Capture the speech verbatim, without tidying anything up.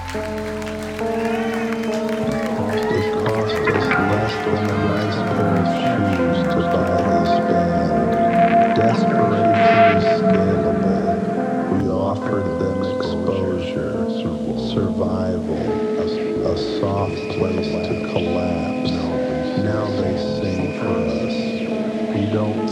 It cost us less than a nice pair of shoes to buy this band. Desperation is scalable. We offered them exposure, survival, a soft place to collapse. Now they sing for us. We don't